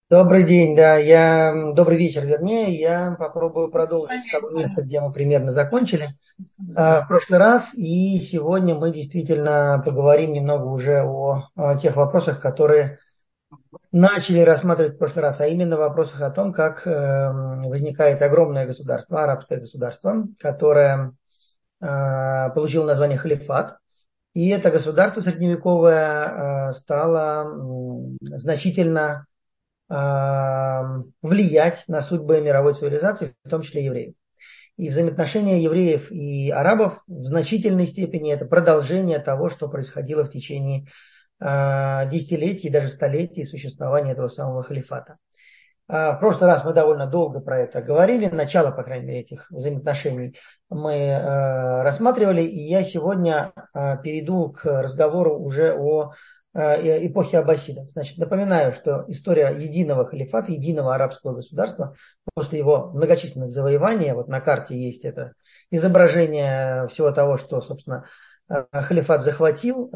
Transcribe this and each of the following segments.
Добрый день, да, добрый вечер, вернее, я попробую продолжить с того места, где мы примерно закончили в прошлый раз, и сегодня мы действительно поговорим немного уже о тех вопросах, которые начали рассматривать в прошлый раз, а именно вопросах о том, как возникает огромное государство, арабское государство, которое получило название халифат, и это государство средневековое стало значительно влиять на судьбы мировой цивилизации, в том числе евреев. И взаимоотношения евреев и арабов в значительной степени это продолжение того, что происходило в течение десятилетий, даже столетий существования этого самого халифата. В прошлый раз мы довольно долго про это говорили, начало, по крайней мере, этих взаимоотношений мы рассматривали, и я сегодня перейду к разговору уже о эпохи аббасидов. Значит, напоминаю, что история единого халифата, единого арабского государства после его многочисленных завоеваний, вот на карте есть это изображение всего того, что, собственно, халифат захватил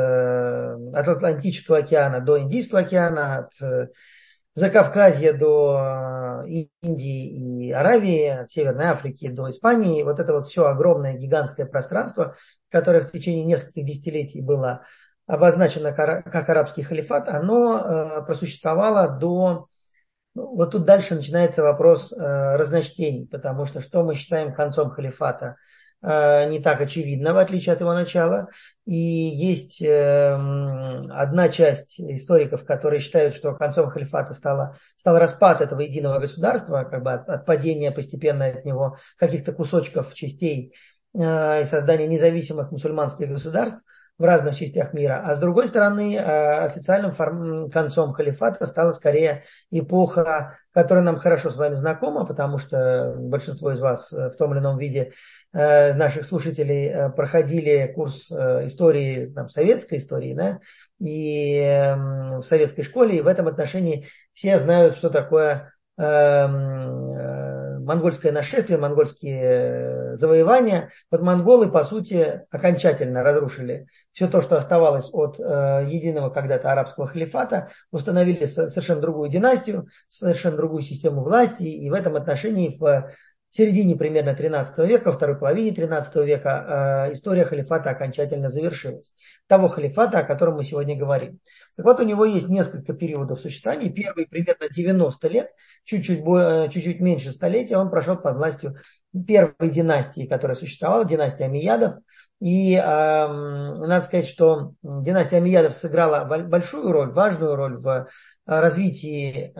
от Атлантического океана до Индийского океана, от Закавказья до Индии и Аравии, от Северной Африки до Испании. Вот это вот все огромное гигантское пространство, которое в течение нескольких десятилетий было обозначено как арабский халифат, оно просуществовало до... Вот тут дальше начинается вопрос разночтений, потому что мы считаем концом халифата, не так очевидно, в отличие от его начала. И есть одна часть историков, которые считают, что концом халифата стал распад этого единого государства, как бы от падения постепенно от него каких-то кусочков, частей и создания независимых мусульманских государств в разных частях мира. А с другой стороны, официальным концом халифата стала скорее эпоха, которая нам хорошо с вами знакома, потому что большинство из вас в том или ином виде наших слушателей проходили курс истории, там, советской истории, да, и в советской школе, и в этом отношении все знают, что такое монгольское нашествие, монгольские завоевания. Вот монголы, по сути, окончательно разрушили все то, что оставалось от единого когда-то арабского халифата, установили совершенно другую династию, совершенно другую систему власти, и в этом отношении в середине примерно 13 века, второй половине 13 века история халифата окончательно завершилась. Того халифата, о котором мы сегодня говорим. Так вот, у него есть несколько периодов существования. Первый примерно 90 лет, чуть-чуть меньше столетия, он прошел под властью первой династии, которая существовала, династия Омейядов. И надо сказать, что династия Омейядов сыграла большую роль, важную роль в развитии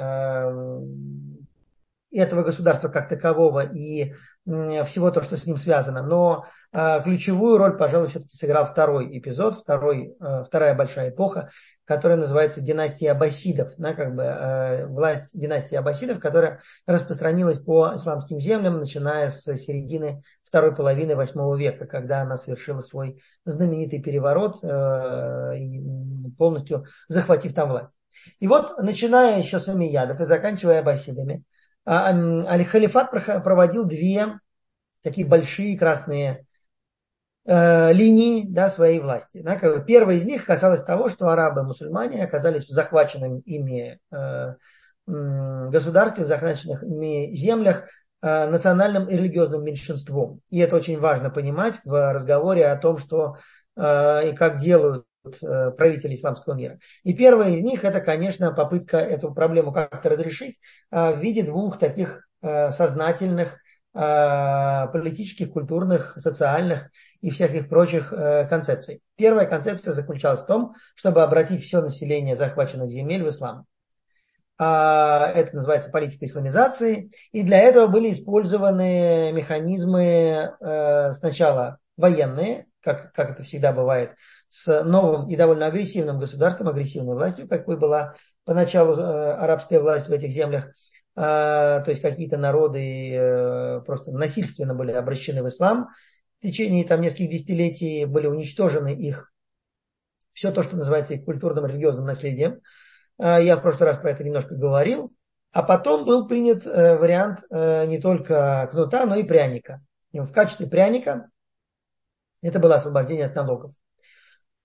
этого государства как такового и всего то, что с ним связано. Но ключевую роль, пожалуй, все-таки сыграл второй эпизод, вторая большая эпоха, которая называется династия аббасидов. Да, как бы, власть династии аббасидов, которая распространилась по исламским землям, начиная с середины второй половины 8 века, когда она совершила свой знаменитый переворот, и полностью захватив там власть. И вот, начиная еще с Омейядов и заканчивая аббасидами, Аль-Халифат проводил две такие большие красные линии, да, своей власти. Да, как бы первая из них касалась того, что арабы, мусульмане оказались в захваченном ими государстве, в захваченных ими землях национальным и религиозным меньшинством. И это очень важно понимать в разговоре о том, что и как делают правителей исламского мира. И первая из них это, конечно, попытка эту проблему как-то разрешить в виде двух таких сознательных политических, культурных, социальных и всяких прочих концепций. Первая концепция заключалась в том, чтобы обратить все население захваченных земель в ислам. Это называется политика исламизации. И для этого были использованы механизмы сначала военные, как это всегда бывает, с новым и довольно агрессивным государством, агрессивной властью, какой была поначалу арабская власть в этих землях. То есть какие-то народы просто насильственно были обращены в ислам. В течение там нескольких десятилетий были уничтожены их, все то, что называется их культурным религиозным наследием. Я в прошлый раз про это немножко говорил. А потом был принят вариант не только кнута, но и пряника. И в качестве пряника это было освобождение от налогов.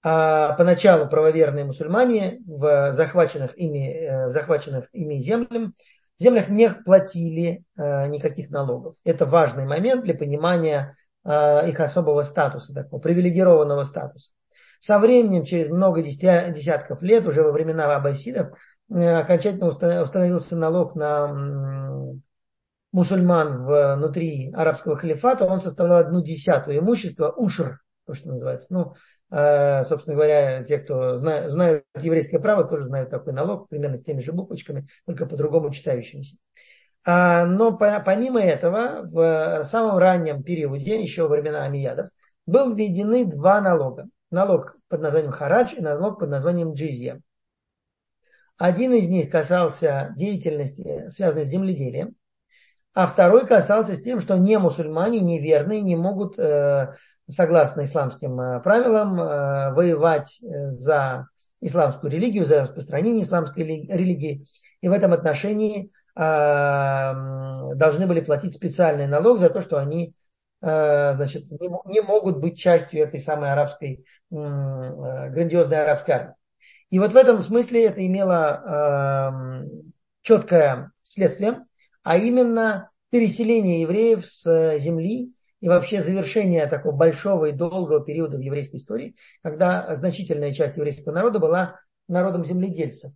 поначалу правоверные мусульмане в захваченных ими землях не платили никаких налогов. Это важный момент для понимания их особого статуса, такого привилегированного статуса. Со временем, через много десятков лет, уже во времена аббасидов, окончательно установился налог на мусульман внутри арабского халифата. Он составлял 1/10 имущества, ушр, то, что называется. Собственно говоря, те, кто знают еврейское право, тоже знают такой налог, примерно с теми же буквочками, только по-другому читающимися. Но помимо этого, в самом раннем периоде, еще во времена амиядов, были введены два налога. Налог под названием харадж и налог под названием джизья. Один из них касался деятельности, связанной с земледелием, а второй касался с тем, что не мусульмане, неверные не могут, согласно исламским правилам, воевать за исламскую религию, за распространение исламской религии. И в этом отношении должны были платить специальный налог за то, что они не могут быть частью этой самой грандиозной арабской армии. И вот в этом смысле это имело четкое следствие, а именно переселение евреев с земли и вообще завершение такого большого и долгого периода в еврейской истории, когда значительная часть еврейского народа была народом земледельцев,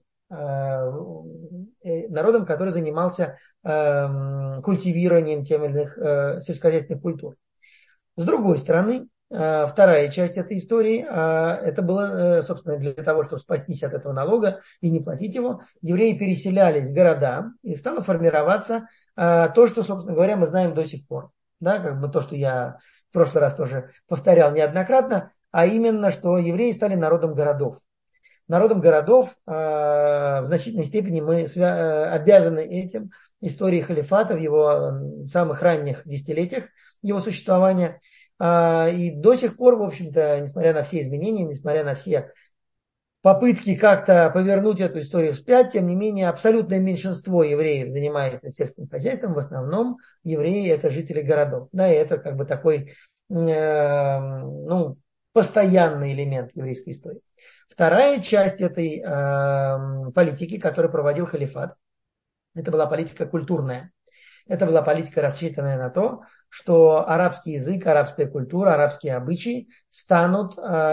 народом, который занимался культивированием тех или иных сельскохозяйственных культур. С другой стороны, вторая часть этой истории, это было, собственно, для того, чтобы спастись от этого налога и не платить его, евреи переселялись в города, и стало формироваться то, что, собственно говоря, мы знаем до сих пор. Да, как бы то, что я в прошлый раз тоже повторял неоднократно, а именно, что евреи стали народом городов. Народом городов в значительной степени мы обязаны этим истории халифата в его самых ранних десятилетиях его существования. И до сих пор, в общем-то, несмотря на все изменения, несмотря на все попытки как-то повернуть эту историю вспять, тем не менее, абсолютное меньшинство евреев занимается сельским хозяйством. В основном евреи – это жители городов. Да, и это как бы такой постоянный элемент еврейской истории. Вторая часть этой политики, которую проводил халифат, это была политика культурная. Это была политика, рассчитанная на то, что арабский язык, арабская культура, арабские обычаи станут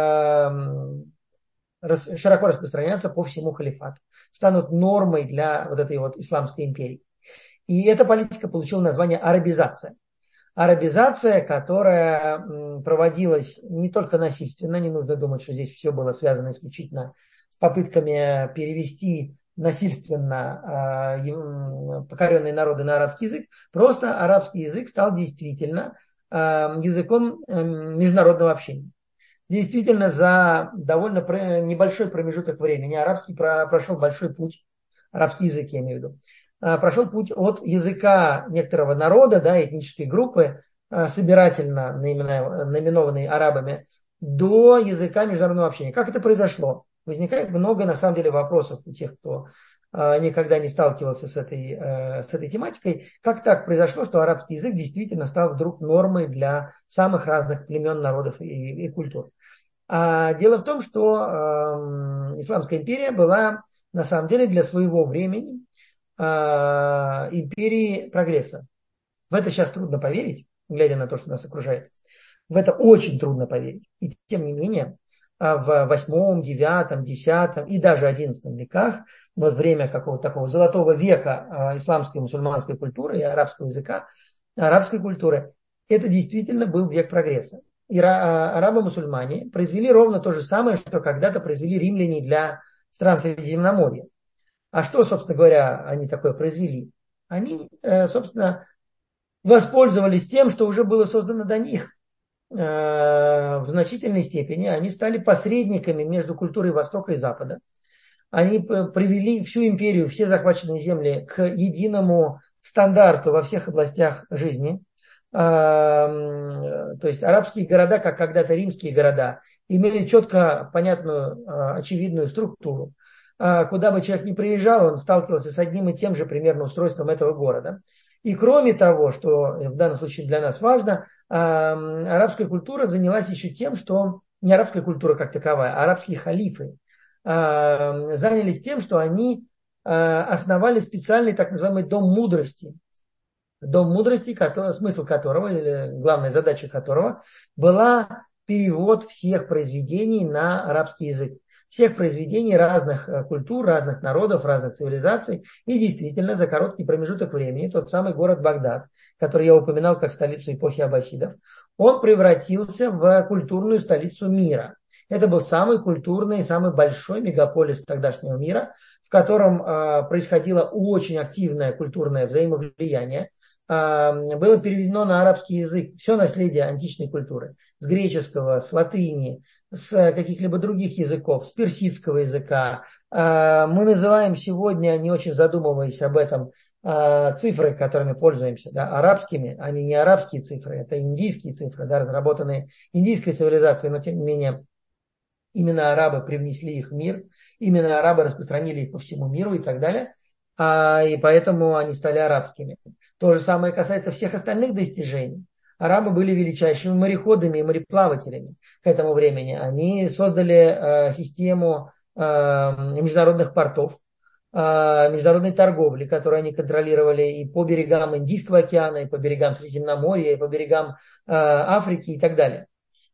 широко распространяться по всему халифату, станут нормой для вот этой вот исламской империи. И эта политика получила название арабизация. Арабизация, которая проводилась не только насильственно, не нужно думать, что здесь все было связано исключительно с попытками перевести насильственно покоренные народы на арабский язык, просто арабский язык стал действительно языком международного общения. Действительно, за довольно небольшой промежуток времени арабский прошел большой путь, арабский язык я имею в виду, прошел путь от языка некоторого народа, да, этнической группы, собирательно наименованной арабами, до языка международного общения. Как это произошло? Возникает много, на самом деле, вопросов у тех, кто никогда не сталкивался с этой тематикой. Как так произошло, что арабский язык действительно стал вдруг нормой для самых разных племен, народов и культур? Дело в том, что Исламская империя была, на самом деле, для своего времени империей прогресса. В это сейчас трудно поверить, глядя на то, что нас окружает. В это очень трудно поверить. И тем не менее, в 8, 9, 10 и даже 11 веках, вот время какого-то такого золотого века исламской и мусульманской культуры и арабского языка, арабской культуры, это действительно был век прогресса. И арабы-мусульмане произвели ровно то же самое, что когда-то произвели римляне для стран Средиземноморья. А что, собственно говоря, они такое произвели? Они, собственно, воспользовались тем, что уже было создано до них. В значительной степени они стали посредниками между культурой Востока и Запада. Они привели всю империю, все захваченные земли к единому стандарту во всех областях жизни. То есть арабские города, как когда-то римские города, имели четко понятную, очевидную структуру. Куда бы человек ни приезжал, он сталкивался с одним и тем же примерно устройством этого города. И кроме того, что в данном случае для нас важно, арабская культура занялась еще тем, что не арабская культура как таковая, а арабские халифы занялись тем, что они основали специальный так называемый дом мудрости. Дом мудрости, смысл которого, или главная задача которого была перевод всех произведений на арабский язык. Всех произведений разных культур, разных народов, разных цивилизаций. И действительно, за короткий промежуток времени тот самый город Багдад, который я упоминал как столицу эпохи аббасидов, он превратился в культурную столицу мира. Это был самый культурный, самый большой мегаполис тогдашнего мира, в котором происходило очень активное культурное взаимовлияние. Было переведено на арабский язык все наследие античной культуры. С греческого, с латыни, с каких-либо других языков, с персидского языка. Мы называем сегодня, не очень задумываясь об этом, цифры, которыми пользуемся, да, арабскими, они не арабские цифры, это индийские цифры, да, разработанные индийской цивилизацией, но тем не менее именно арабы привнесли их в мир, именно арабы распространили их по всему миру и так далее, и поэтому они стали арабскими. То же самое касается всех остальных достижений. Арабы были величайшими мореходами и мореплавателями к этому времени. Они создали систему международных портов, международной торговли, которую они контролировали и по берегам Индийского океана, и по берегам Средиземноморья, и по берегам Африки и так далее.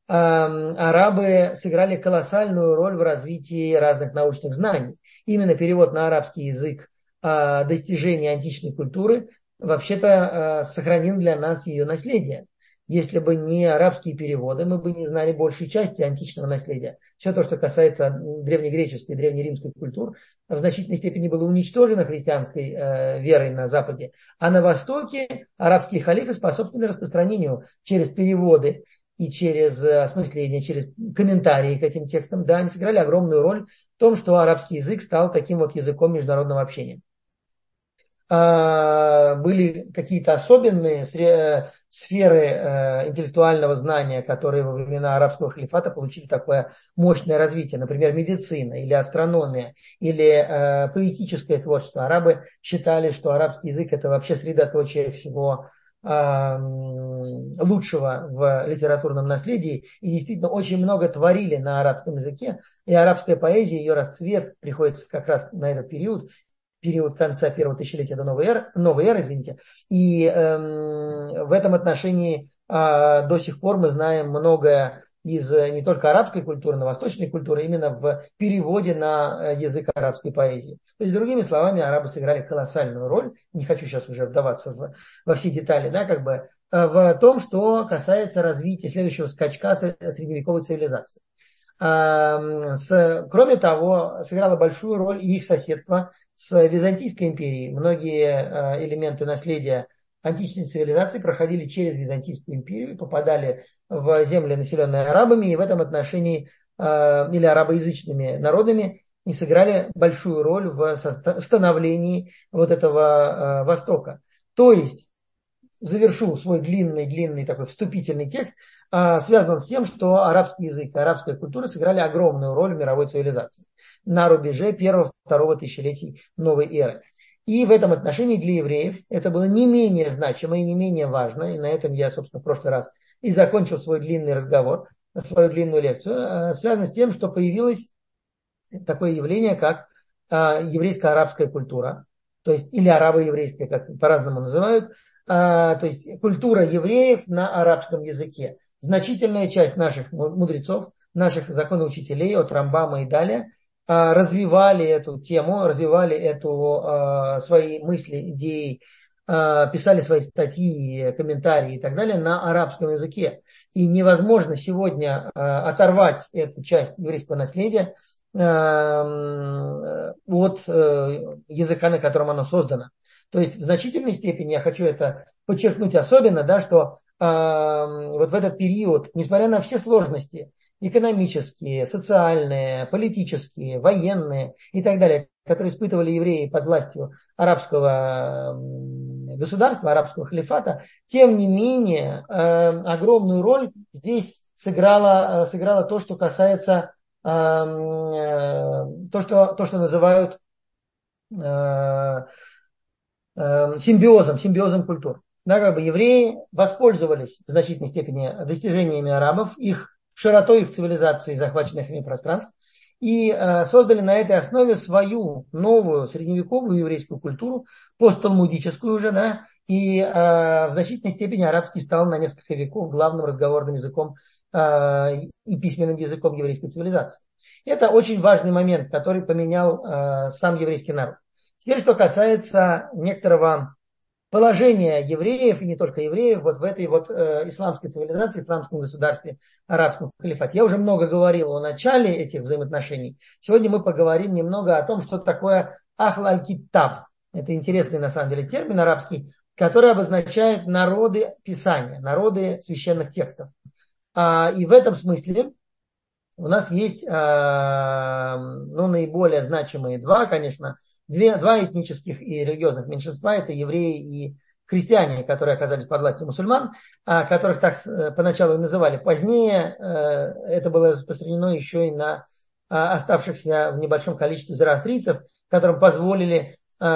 Арабы сыграли колоссальную роль в развитии разных научных знаний. Именно перевод на арабский язык достижений античной культуры вообще-то сохранил для нас ее наследие. Если бы не арабские переводы, мы бы не знали большей части античного наследия. Все то, что касается древнегреческой и древнеримской культур, в значительной степени было уничтожено христианской верой на Западе. А на Востоке арабские халифы способствовали распространению через переводы и через осмысление, через комментарии к этим текстам. Да, они сыграли огромную роль в том, что арабский язык стал таким вот языком международного общения. Были какие-то особенные сферы интеллектуального знания, которые во времена арабского халифата получили такое мощное развитие. Например, медицина или астрономия, или поэтическое творчество. Арабы считали, что арабский язык это вообще средоточие всего лучшего в литературном наследии. И действительно очень много творили на арабском языке. И арабская поэзия, ее расцвет приходится как раз на этот период конца первого тысячелетия до новой эры, извините. И в этом отношении до сих пор мы знаем многое из не только арабской культуры, но и восточной культуры, именно в переводе на язык арабской поэзии. То есть, другими словами, арабы сыграли колоссальную роль, не хочу сейчас уже вдаваться во все детали, да, как бы, в том, что касается развития следующего скачка средневековой цивилизации. Кроме того, сыграло большую роль и их соседство с Византийской империей. Многие элементы наследия античной цивилизации проходили через Византийскую империю и попадали в земли, населенные арабами, и в этом отношении или арабоязычными народами и сыграли большую роль в становлении вот этого Востока. То есть, завершу свой длинный такой вступительный текст, связан с тем, что арабский язык и арабская культура сыграли огромную роль в мировой цивилизации на рубеже первого-второго тысячелетий новой эры. И в этом отношении для евреев это было не менее значимо и не менее важно, и на этом я, собственно, в прошлый раз и закончил свой длинный разговор, свою длинную лекцию, связано с тем, что появилось такое явление, как еврейско-арабская культура, то есть или арабо-еврейская, как по-разному называют, то есть культура евреев на арабском языке. Значительная часть наших мудрецов, наших законоучителей от Рамбама и далее развивали эту тему, развивали свои мысли, идеи, писали свои статьи, комментарии и так далее на арабском языке. И невозможно сегодня оторвать эту часть еврейского наследия от языка, на котором оно создано. То есть в значительной степени, я хочу это подчеркнуть особенно, да, что вот в этот период, несмотря на все сложности, экономические, социальные, политические, военные и так далее, которые испытывали евреи под властью арабского государства, арабского халифата, тем не менее огромную роль здесь сыграло то, что касается то, что называют симбиозом культур. Да, как бы евреи воспользовались в значительной степени достижениями арабов, их широтой их цивилизации и захваченных ими пространств, и создали на этой основе свою новую средневековую еврейскую культуру, постталмудическую уже, да, и в значительной степени арабский стал на несколько веков главным разговорным языком и письменным языком еврейской цивилизации. Это очень важный момент, который поменял сам еврейский народ. Теперь, что касается некоторого положения евреев, и не только евреев, вот в этой вот исламской цивилизации, исламском государстве, арабском халифате. Я уже много говорил о начале этих взаимоотношений. Сегодня мы поговорим немного о том, что такое ахл аль-китаб. Это интересный на самом деле термин арабский, который обозначает народы Писания, народы священных текстов. И в этом смысле у нас есть наиболее значимые два, конечно, два этнических и религиозных меньшинства. Это евреи и христиане, которые оказались под властью мусульман, которых так поначалу и называли. Позднее это было распространено еще и на оставшихся в небольшом количестве зороастрийцев, которым позволили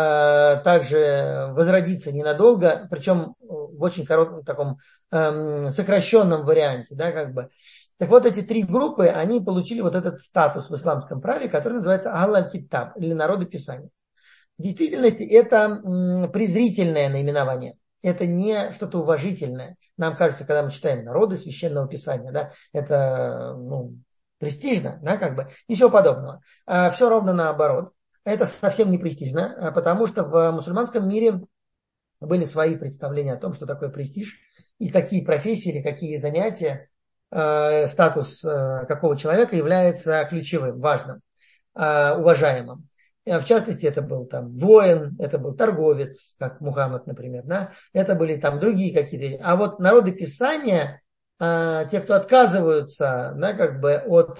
также возродиться ненадолго, причем в очень коротком таком сокращенном варианте, да, как бы. Так вот, эти три группы, они получили вот этот статус в исламском праве, который называется Аль-Китаб, или народы Писания. В действительности это презрительное наименование. Это не что-то уважительное. Нам кажется, когда мы читаем народы священного писания, да, это престижно, да, как бы. Ничего подобного. Все ровно наоборот. Это совсем не престижно, потому что в мусульманском мире были свои представления о том, что такое престиж, и какие профессии или какие занятия, статус какого человека является ключевым, важным, уважаемым. В частности, это был там воин, это был торговец, как Мухаммад, например, да? Это были там другие какие-то. А вот народы Писания, те, кто отказываются, да, как бы от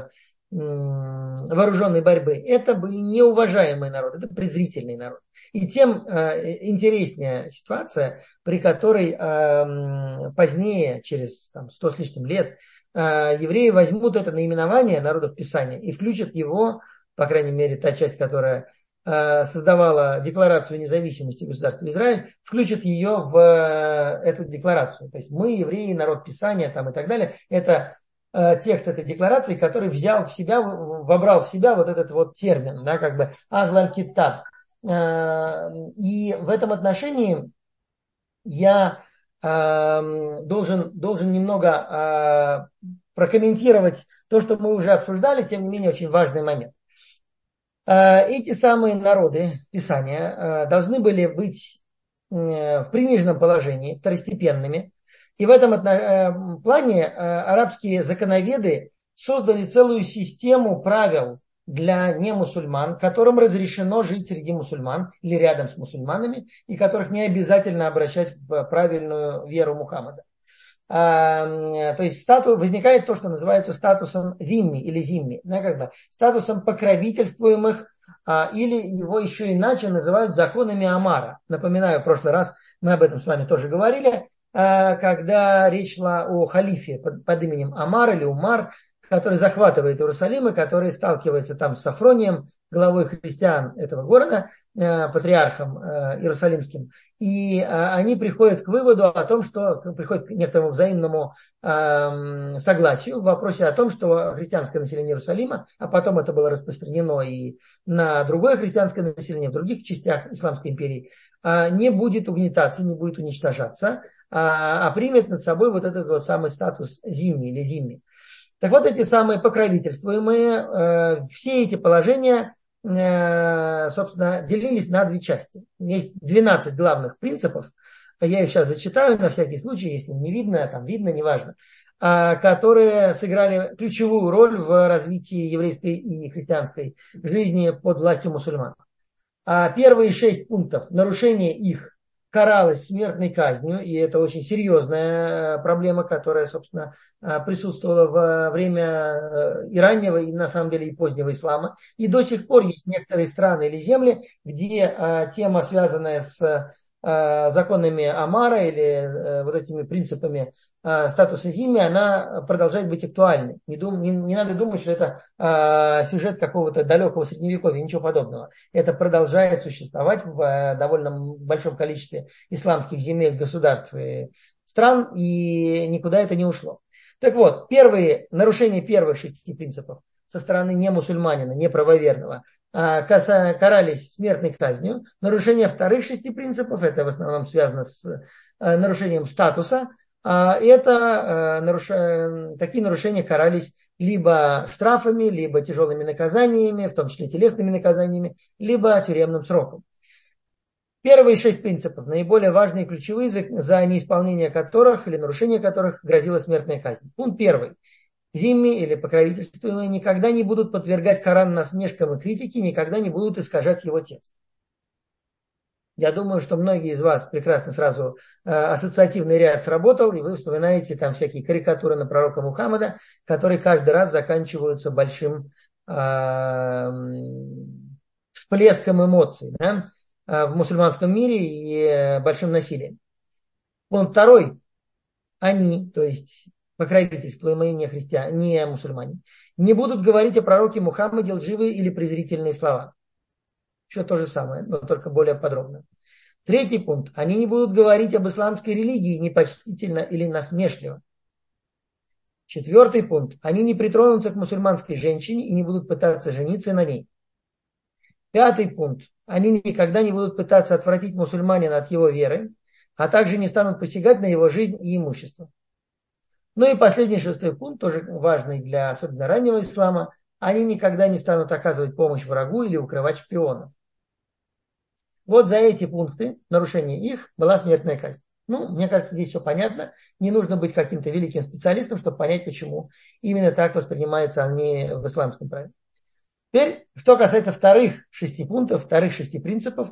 вооруженной борьбы, это были неуважаемые народы, это презрительный народ. И тем интереснее ситуация, при которой позднее, через 100 с лишним лет, евреи возьмут это наименование народов Писания и включат его, по крайней мере, та часть, которая создавала Декларацию независимости государства Израиль, включат ее в эту декларацию. То есть мы, евреи, народ Писания там, и так далее, это текст этой декларации, который взял в себя, вобрал в себя вот этот вот термин, да, как бы Ахл-аль-Китаб. И в этом отношении я должен немного прокомментировать то, что мы уже обсуждали, тем не менее очень важный момент. Эти самые народы Писания должны были быть в приниженном положении, второстепенными. И в этом плане арабские законоведы создали целую систему правил для немусульман, которым разрешено жить среди мусульман или рядом с мусульманами, и которых не обязательно обращать в правильную веру Мухаммада. То есть возникает то, что называется статусом зимми или зимми, да, как бы, статусом покровительствуемых, или его еще иначе называют законами Омара. Напоминаю, в прошлый раз мы об этом с вами тоже говорили, когда речь шла о халифе под именем Амар или Умар, который захватывает Иерусалим и который сталкивается там с Сафронием, главой христиан этого города, патриархом иерусалимским. И они приходят к выводу о том, что приходят к некоторому взаимному согласию в вопросе о том, что христианское население Иерусалима, а потом это было распространено и на другое христианское население в других частях Исламской империи, не будет угнетаться, не будет уничтожаться, а примет над собой вот этот вот самый статус зимний или зимний. Так вот, эти самые покровительствуемые, все эти положения, собственно, делились на две части. Есть 12 главных принципов, я их сейчас зачитаю на всякий случай, если не видно, там видно, неважно, которые сыграли ключевую роль в развитии еврейской и христианской жизни под властью мусульман. Первые 6 пунктов, нарушение их каралось смертной казнью, и это очень серьезная проблема, которая, собственно, присутствовала во время и раннего, и на самом деле и позднего ислама. И до сих пор есть некоторые страны или земли, где тема, связанная с законами Омара или вот этими принципами статуса зимми, она продолжает быть актуальной. Не надо думать, что это сюжет какого-то далекого средневековья, ничего подобного. Это продолжает существовать в довольно большом количестве исламских земель, государств и стран, и никуда это не ушло. Так вот, нарушение первых 6 принципов со стороны не мусульманина, не правоверного, карались смертной казнью. Нарушение вторых 6 принципов, это в основном связано с нарушением статуса, такие нарушения карались либо штрафами, либо тяжелыми наказаниями, в том числе телесными наказаниями, либо тюремным сроком. Первые 6 принципов, наиболее важные и ключевые, за неисполнение которых или нарушение которых грозила смертная казнь. Пункт 1. Зимми или покровительствуемые никогда не будут подвергать Коран насмешкам и критике, никогда не будут искажать его текст. Я думаю, что многие из вас прекрасно сразу ассоциативный ряд сработал, и вы вспоминаете там всякие карикатуры на пророка Мухаммада, которые каждый раз заканчиваются большим всплеском эмоций, да, в мусульманском мире и большим насилием. Пункт 2. Они, то есть покровительствуемые не христиане, не мусульмане, не будут говорить о пророке Мухаммаде лживые или презрительные слова. Все то же самое, но только более подробно. 3 пункт. Они не будут говорить об исламской религии непочтительно или насмешливо. 4 пункт. Они не притронутся к мусульманской женщине и не будут пытаться жениться на ней. 5 пункт. Они никогда не будут пытаться отвратить мусульманина от его веры, а также не станут посягать на его жизнь и имущество. Ну и последний 6 пункт, тоже важный для особенно раннего ислама. Они никогда не станут оказывать помощь врагу или укрывать шпионов. Вот за эти пункты, нарушение их, была смертная казнь. Ну, мне кажется, здесь все понятно. Не нужно быть каким-то великим специалистом, чтобы понять, почему именно так воспринимаются они в исламском праве. Теперь, что касается вторых 6 пунктов, вторых 6 принципов,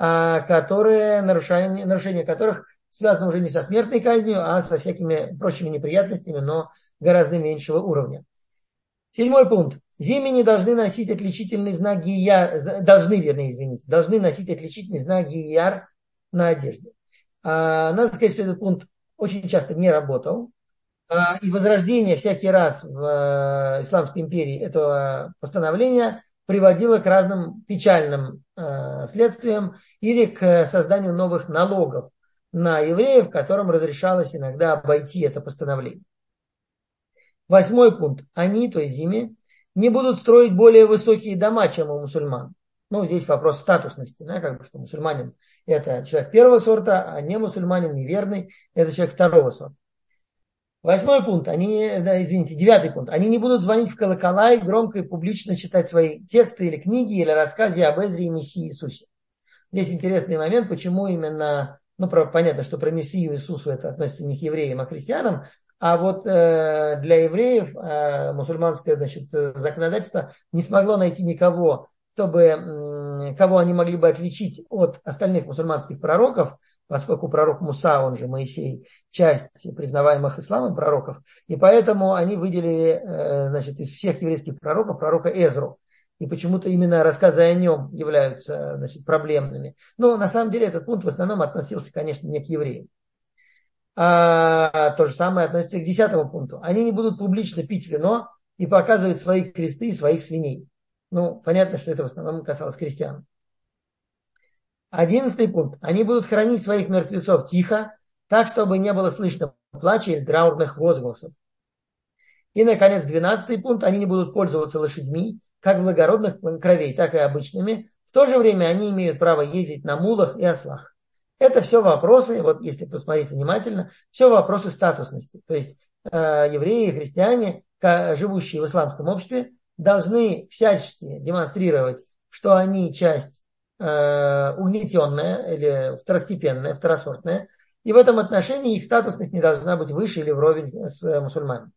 нарушение которых связано уже не со смертной казнью, а со всякими прочими неприятностями, но гораздо меньшего уровня. 7 пункт. Зимми не должны носить отличительный знак гияр, должны носить отличительный знак гияр на одежде. Надо сказать, что этот пункт очень часто не работал. И возрождение всякий раз в Исламской империи этого постановления приводило к разным печальным следствиям или к созданию новых налогов на евреев, которым разрешалось иногда обойти это постановление. 8 пункт. Они, то есть зимми, не будут строить более высокие дома, чем у мусульман. Ну, здесь вопрос статусности, да, как бы, что мусульманин это человек первого сорта, а не мусульманин неверный, это человек второго сорта. 9 пункт. Они не будут звонить в колокола и громко и публично читать свои тексты или книги, или рассказы об Эзре и Мессии Иисусе. Здесь интересный момент, почему именно, понятно, что про Мессию Иисусу это относится не к евреям, а к христианам, а вот для евреев мусульманское, законодательство не смогло найти никого, кого они могли бы отличить от остальных мусульманских пророков, поскольку пророк Муса, он же Моисей, часть признаваемых исламом пророков, и поэтому они выделили, из всех еврейских пророков пророка Эзру. И почему-то именно рассказы о нем являются, проблемными. Но на самом деле этот пункт в основном относился, конечно, не к евреям. То же самое относится к 10 пункту. Они не будут публично пить вино и показывать свои кресты и своих свиней. Понятно, что это в основном касалось крестьян. 11 пункт. Они будут хранить своих мертвецов тихо, так, чтобы не было слышно плача или траурных возгласов. И, наконец, 12 пункт. Они не будут пользоваться лошадьми, как благородных кровей, так и обычными. В то же время они имеют право ездить на мулах и ослах. Это все вопросы, вот если посмотреть внимательно, все вопросы статусности. То есть евреи и христиане, живущие в исламском обществе, должны всячески демонстрировать, что они часть угнетенная или второстепенная, второсортная. И в этом отношении их статусность не должна быть выше или вровень с мусульманами.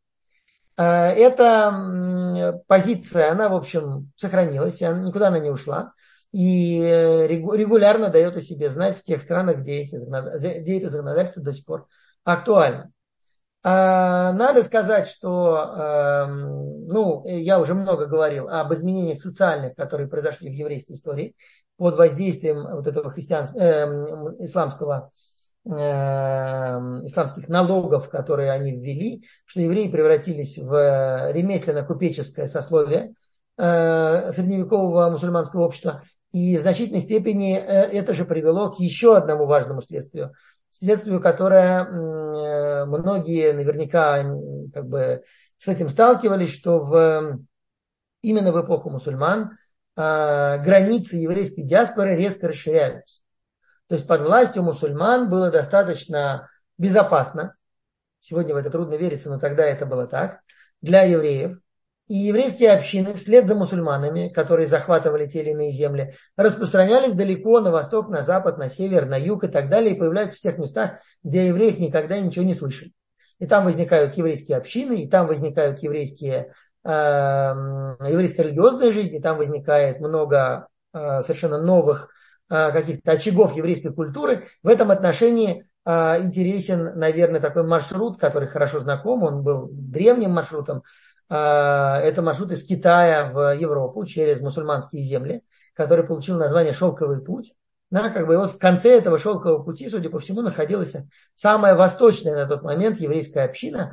Эта позиция, она, в общем, сохранилась, никуда она не ушла. И регулярно дает о себе знать в тех странах, где это законодательство до сих пор актуально. Надо сказать, что, я уже много говорил об изменениях социальных, которые произошли в еврейской истории под воздействием вот этого исламских налогов, которые они ввели, что евреи превратились в ремесленно-купеческое сословие, средневекового мусульманского общества. И в значительной степени это же привело к еще одному важному следствию, которое многие наверняка как бы с этим сталкивались, что именно в эпоху мусульман границы еврейской диаспоры резко расширяются. То есть под властью мусульман было достаточно безопасно, сегодня в это трудно верится, но тогда это было так, для евреев. И еврейские общины вслед за мусульманами, которые захватывали те или иные земли, распространялись далеко на восток, на запад, на север, на юг и так далее, и появляются в тех местах, где евреев никогда ничего не слышали. И там возникают еврейские общины, и там возникают еврейская религиозная жизнь, и там возникает много совершенно новых каких-то очагов еврейской культуры. В этом отношении интересен, наверное, такой маршрут, который хорошо знаком, он был древним маршрутом. Это маршрут из Китая в Европу через мусульманские земли, который получил название «Шелковый путь». Как бы вот в конце этого шелкового пути, судя по всему, находилась самая восточная на тот момент еврейская община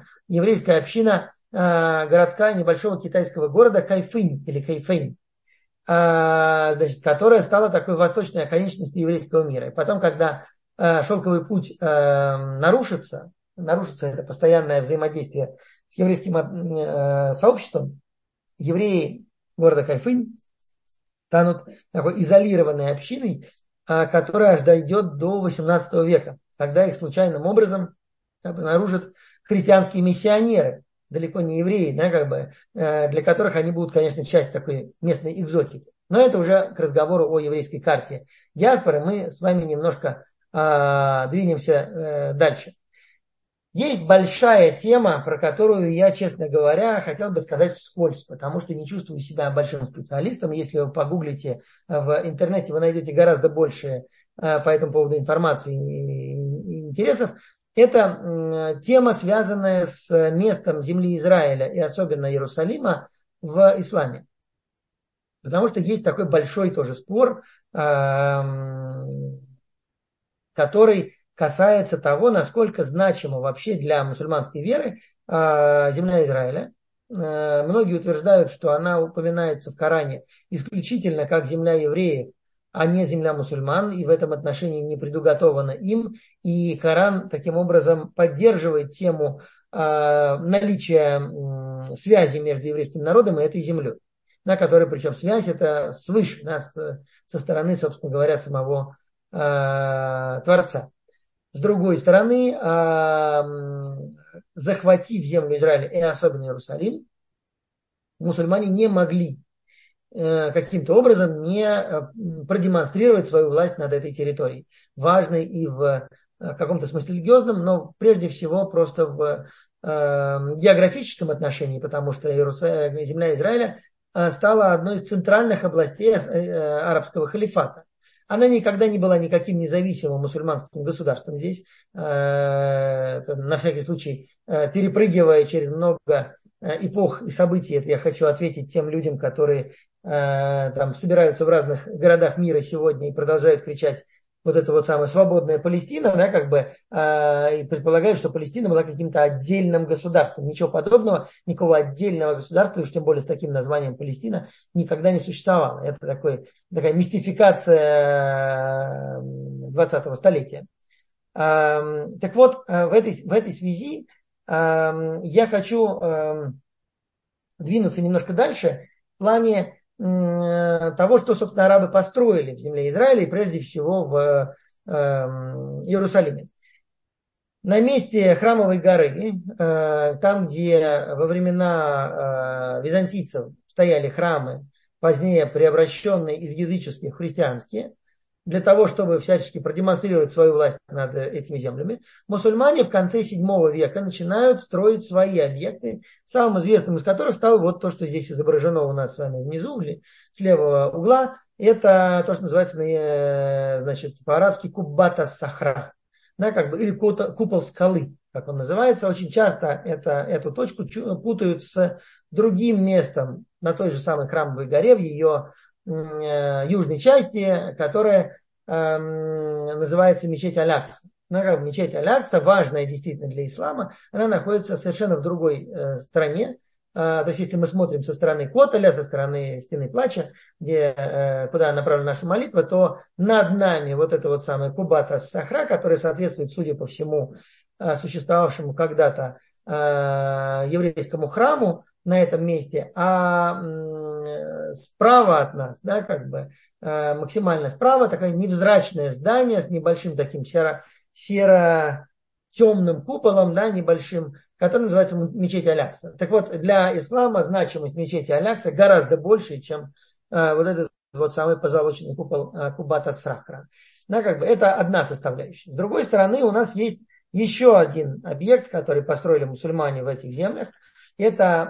городка небольшого китайского города Кайфынь или Кайфэнь, которая стала такой восточной оконечностью еврейского мира. И потом, когда шелковый путь нарушится это постоянное взаимодействие с еврейским сообществом, евреи города Кайфынь станут такой изолированной общиной, которая аж дойдет до 18 века, когда их случайным образом обнаружат христианские миссионеры, далеко не евреи, для которых они будут, конечно, часть такой местной экзотики. Но это уже к разговору о еврейской карте диаспоры. Мы с вами немножко двинемся дальше. Есть большая тема, про которую я, честно говоря, хотел бы сказать вскользь, потому что не чувствую себя большим специалистом. Если вы погуглите в интернете, вы найдете гораздо больше по этому поводу информации и интересов. Это тема, связанная с местом земли Израиля и особенно Иерусалима в исламе. Потому что есть такой большой тоже спор, который касается того, насколько значима вообще для мусульманской веры земля Израиля. Многие утверждают, что она упоминается в Коране исключительно как земля евреев, а не земля мусульман, и в этом отношении не предуготована им. И Коран таким образом поддерживает тему наличия связи между еврейским народом и этой землей, на которой, причем связь это свыше, со стороны, собственно говоря, самого Творца. С другой стороны, захватив землю Израиля и особенно Иерусалим, мусульмане не могли каким-то образом не продемонстрировать свою власть над этой территорией. Важной и в каком-то смысле религиозном, но прежде всего просто в географическом отношении, потому что земля Израиля стала одной из центральных областей арабского халифата. Она никогда не была никаким независимым мусульманским государством здесь, на всякий случай, перепрыгивая через много эпох и событий. Это я хочу ответить тем людям, которые там собираются в разных городах мира сегодня и продолжают кричать вот это вот самое свободная Палестина, и предполагают, что Палестина была каким-то отдельным государством. Ничего подобного, никакого отдельного государства, уж тем более с таким названием Палестина, никогда не существовало. Это такая мистификация 20-го столетия. Так вот, в этой связи я хочу двинуться немножко дальше в плане того, что, собственно, арабы построили в земле Израиля и прежде всего в Иерусалиме. На месте Храмовой горы, там, где во времена византийцев стояли храмы, позднее преобращенные из языческих в христианские, для того, чтобы всячески продемонстрировать свою власть над этими землями, мусульмане в конце VII века начинают строить свои объекты, самым известным из которых стало вот то, что здесь изображено у нас с вами внизу, с левого угла. Это то, что называется по-арабски куббат ас-сахра, или купол скалы, как он называется. Очень часто эту точку путают с другим местом на той же самой Храмовой горе, в ее южной части, которая называется мечеть Аль-Акса. Мечеть Аль-Акса, важная действительно для ислама, она находится совершенно в другой стране, то есть если мы смотрим со стороны Котеля, со стороны Стены Плача, куда направлена наша молитва, то над нами вот это вот самое Кубат ас-Сахра, который соответствует, судя по всему, существовавшему когда-то еврейскому храму на этом месте, а справа от нас, да, как бы максимально справа, такое невзрачное здание с небольшим таким серо-темным куполом, да, небольшим, который называется мечеть Алякса. Так вот, для ислама значимость мечети Алякса гораздо больше, чем вот этот вот самый позолоченный купол Кубат ас-Сахра. Да, как бы это одна составляющая. С другой стороны, у нас есть еще один объект, который построили мусульмане в этих землях. Это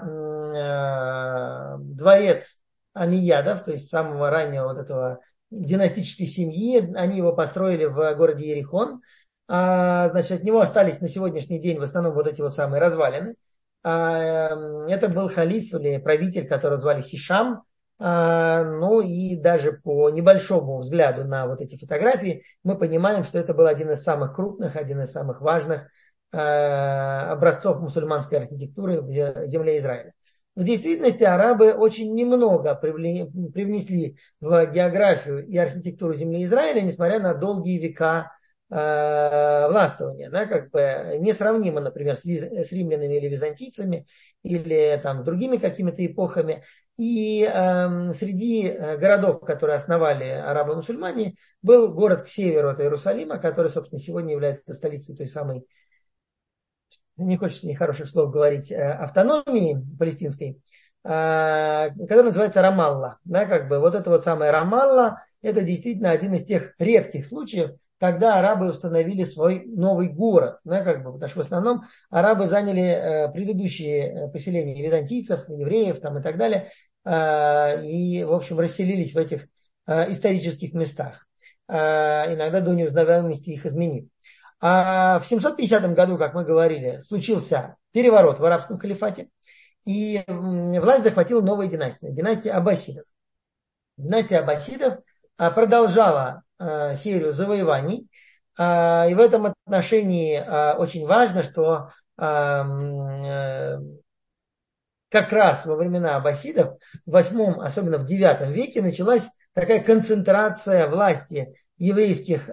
дворец Амиядов, то есть самого раннего вот этого династической семьи. Они его построили в городе Ерихон. Значит, от него остались на сегодняшний день в основном вот эти вот самые развалины. Это был халиф или правитель, которого звали Хишам. Ну и даже по небольшому взгляду на вот эти фотографии мы понимаем, что это был один из самых крупных, один из самых важных образцов мусульманской архитектуры в земле Израиля. В действительности арабы очень немного привнесли в географию и архитектуру земли Израиля, несмотря на долгие века властвования. Да, как бы несравнимо, например, с римлянами или византийцами, или там, другими какими-то эпохами. И среди городов, которые основали арабы-мусульмане, был город к северу от Иерусалима, который, собственно, сегодня является столицей той самой, не хочется нехороших слов говорить, автономии палестинской, которая называется Рамалла. Да, как бы вот это вот самое Рамалла, это действительно один из тех редких случаев, когда арабы установили свой новый город. Да, как бы, потому что в основном арабы заняли предыдущие поселения византийцев, евреев там, и так далее, и, в общем, расселились в этих исторических местах, иногда до неузнаваемости их изменив. А в 750 году, как мы говорили, случился переворот в арабском халифате, и власть захватила новая династия, династия аббасидов. Династия аббасидов продолжала серию завоеваний, и в этом отношении очень важно, что как раз во времена аббасидов, в 8, особенно в 9 веке, началась такая концентрация власти еврейских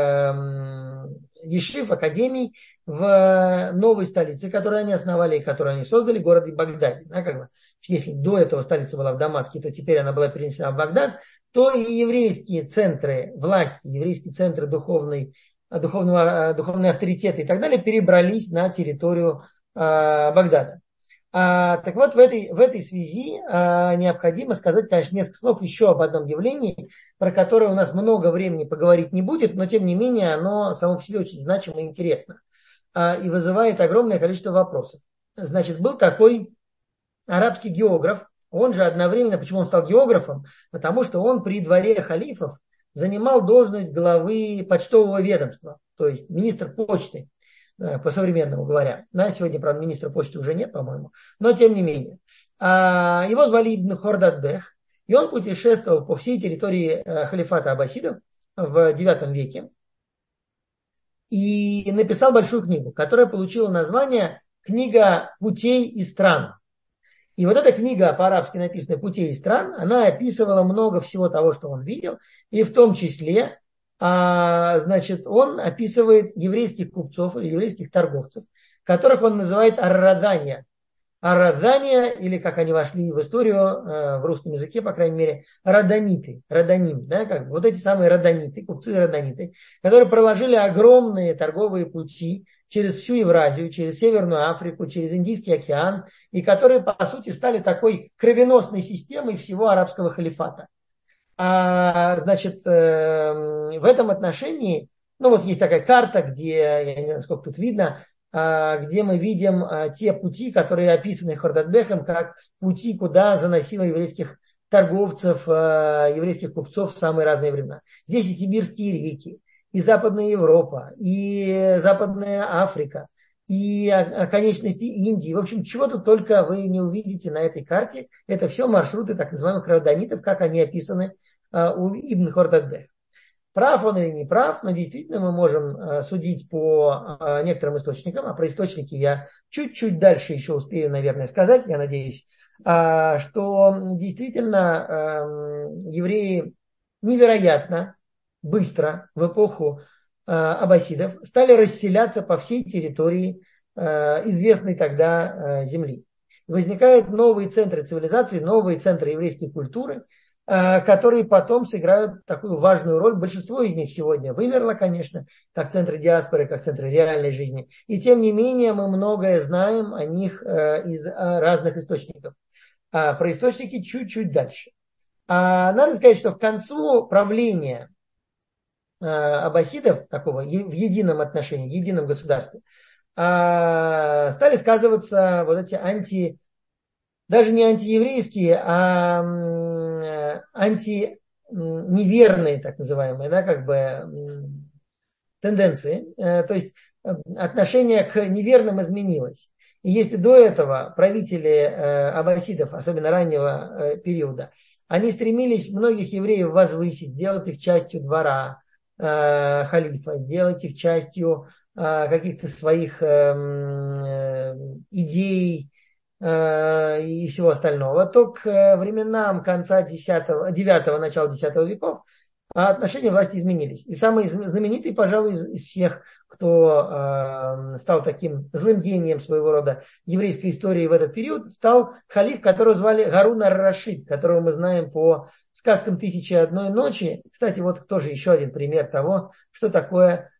ешив, академий в новой столице, которую они основали и которую они создали, в городе Багдаде. Да, как бы, если до этого столица была в Дамаске, то теперь она была перенесена в Багдад, то и еврейские центры власти, еврейские центры духовные авторитеты и так далее перебрались на территорию Багдада. Так вот, в этой связи необходимо сказать, конечно, несколько слов еще об одном явлении, про которое у нас много времени поговорить не будет, но тем не менее оно само по себе очень значимо и интересно. И вызывает огромное количество вопросов. Значит, был такой арабский географ, он же одновременно, почему он стал географом? Потому что он при дворе халифов занимал должность главы почтового ведомства, то есть министр почты, по-современному говоря. На сегодня, правда, министра почты уже нет, по-моему, но тем не менее. Его звали Ибн Хордадбех, и он путешествовал по всей территории халифата аббасидов в 9 веке и написал большую книгу, которая получила название «Книга путей и стран». И вот эта книга, по-арабски написанная «Путей и стран», она описывала много всего того, что он видел, и в том числе, значит, он описывает еврейских купцов или еврейских торговцев, которых он называет аррадания. Аррадания, или как они вошли в историю, в русском языке, по крайней мере, раданиты, раданим, да, как вот эти самые раданиты, купцы-раданиты, которые проложили огромные торговые пути через всю Евразию, через Северную Африку, через Индийский океан, и которые, по сути, стали такой кровеносной системой всего арабского халифата. Значит, в этом отношении, ну вот есть такая карта, где, я не знаю, сколько тут видно, где мы видим те пути, которые описаны Хордадбехом, как пути, куда заносило еврейских торговцев, еврейских купцов в самые разные времена. Здесь и сибирские реки, и Западная Европа, и Западная Африка, и оконечности Индии. В общем, чего тут только вы не увидите на этой карте. Это все маршруты так называемых родонитов, как они описаны у Ибн Хордадбеха. Прав он или не прав, но действительно мы можем судить по некоторым источникам, а про источники я чуть-чуть дальше еще успею, наверное, сказать, я надеюсь, что действительно евреи невероятно быстро в эпоху аббасидов стали расселяться по всей территории известной тогда земли. Возникают новые центры цивилизации, новые центры еврейской культуры, которые потом сыграют такую важную роль. Большинство из них сегодня вымерло, конечно, как центры диаспоры, как центры реальной жизни. И тем не менее мы многое знаем о них из разных источников. Про источники чуть-чуть дальше. Надо сказать, что к концу правления аббасидов, такого в едином отношении, в едином государстве, стали сказываться вот эти даже не антиеврейские, а антиневерные, так называемые, да, как бы тенденции. То есть отношение к неверным изменилось. И если до этого правители аббасидов, особенно раннего периода, они стремились многих евреев возвысить, сделать их частью двора халифа, сделать их частью каких-то своих идей и всего остального, то к временам конца 9-го, начала X веков отношения власти изменились. И самый знаменитый, пожалуй, из всех, кто стал таким злым гением своего рода еврейской истории в этот период, стал халиф, которого звали Гарун ар-Рашид, которого мы знаем по сказкам «Тысячи и одной ночи». Кстати, вот тоже еще один пример того, что такое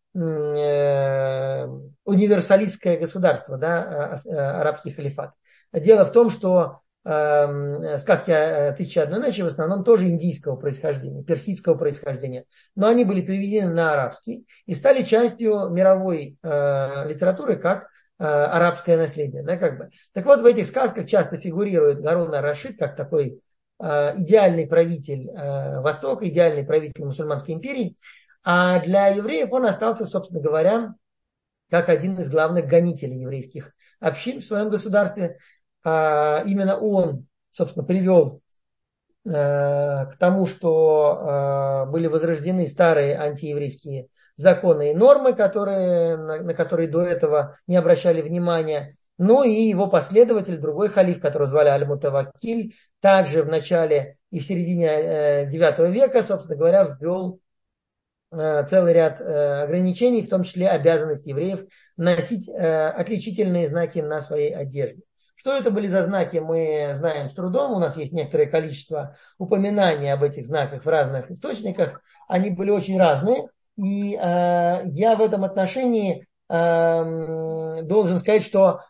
универсалистское государство, да, арабский халифат. Дело в том, что сказки «Тысячи и одной ночи» в основном тоже индийского происхождения, персидского происхождения. Но они были переведены на арабский и стали частью мировой литературы как арабское наследие. Да, как бы. Так вот, в этих сказках часто фигурирует Гарун ар-Рашид как такой идеальный правитель Востока, идеальный правитель мусульманской империи. А для евреев он остался, собственно говоря, как один из главных гонителей еврейских общин в своем государстве. Именно он, собственно, привел к тому, что были возрождены старые антиеврейские законы и нормы, на которые до этого не обращали внимания. Ну и его последователь, другой халиф, которого звали Аль-Мутаваккиль, также в начале и в середине IX века, собственно говоря, ввел целый ряд ограничений, в том числе обязанность евреев носить отличительные знаки на своей одежде. Что это были за знаки, мы знаем с трудом. У нас есть некоторое количество упоминаний об этих знаках в разных источниках. Они были очень разные. И я в этом отношении должен сказать, что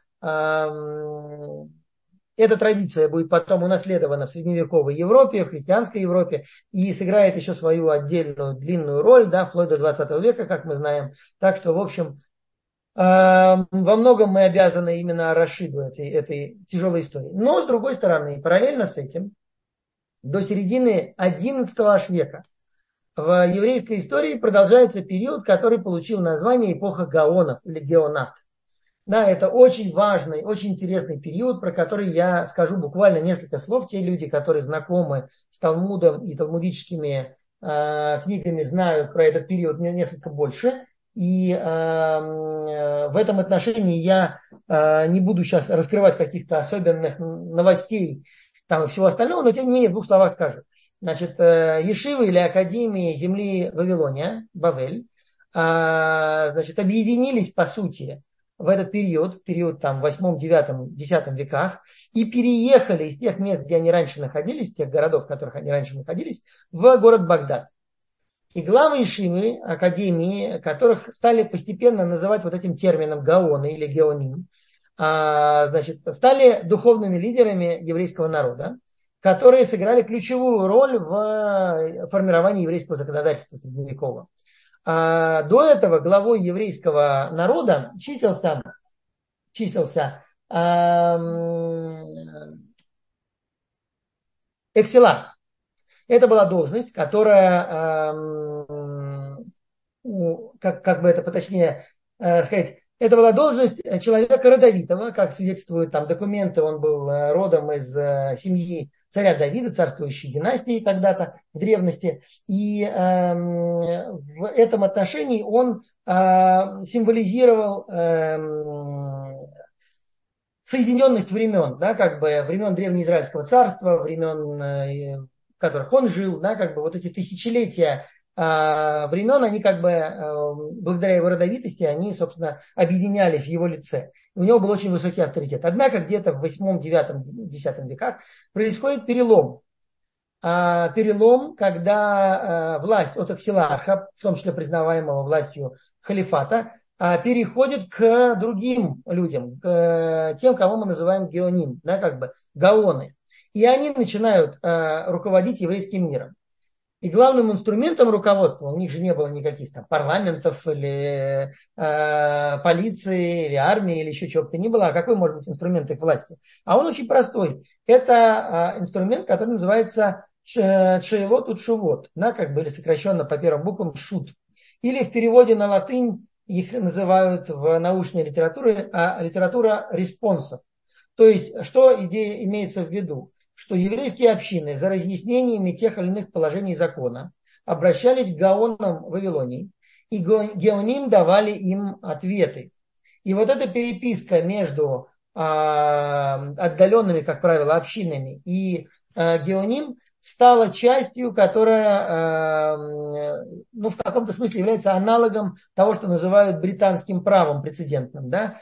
эта традиция будет потом унаследована в средневековой Европе, в христианской Европе и сыграет еще свою отдельную длинную роль, да, вплоть до 20 века, как мы знаем. Так что, в общем, во многом мы обязаны именно Рашиду этой тяжелой истории. Но, с другой стороны, параллельно с этим, до середины XI века в еврейской истории продолжается период, который получил название эпоха Гаонов или Геонат. Да, это очень важный, очень интересный период, про который я скажу буквально несколько слов. Те люди, которые знакомы с Талмудом и талмудическими книгами, знают про этот период несколько больше. И в этом отношении я не буду сейчас раскрывать каких-то особенных новостей там и всего остального, но тем не менее в двух словах скажу. Значит, ешивы или академии земли Вавилония, Бавель, значит, объединились по сути в этот период там, в 8, 9, 10 веках, и переехали из тех мест, где они раньше находились, тех городов, в которых они раньше находились, в город Багдад. И главы ешивы, академии, которых стали постепенно называть вот этим термином гаоны или геоним, значит, стали духовными лидерами еврейского народа, которые сыграли ключевую роль в формировании еврейского законодательства средневекового. До этого главой еврейского народа числился эксиларх. Это была должность, которая, как бы это поточнее сказать, это была должность человека родовитого, как свидетельствуют там документы, он был родом из семьи царя Давида, царствующей династии когда-то в древности. И в этом отношении он символизировал соединенность времен, да, как бы времен Древнеизраильского царства, времен, в которых он жил, да, как бы вот эти тысячелетия времен, они как бы, благодаря его родовитости, они, собственно, объединялись в его лице. У него был очень высокий авторитет. Однако где-то в 8, 9, 10 веках происходит перелом. Перелом, когда власть от Аксиларха, в том числе признаваемого властью халифата, переходит к другим людям, к тем, кого мы называем геоним, да, как бы гаоны. И они начинают руководить еврейским миром. И главным инструментом руководства, у них же не было никаких там парламентов или полиции, или армии, или еще чего-то не было. А какой может быть инструмент их власти? А он очень простой. Это инструмент, который называется чейлот утшувот, да, как бы, или сокращенно по первым буквам шут. Или в переводе на латынь их называют в научной литературе литература респонсов. То есть, что идея имеется в виду? Что еврейские общины за разъяснениями тех или иных положений закона обращались к гаонам Вавилонии, и геоним давали им ответы. И вот эта переписка между отдаленными, как правило, общинами и геоним стала частью, которая в каком-то смысле является аналогом того, что называют британским правом прецедентным. Да?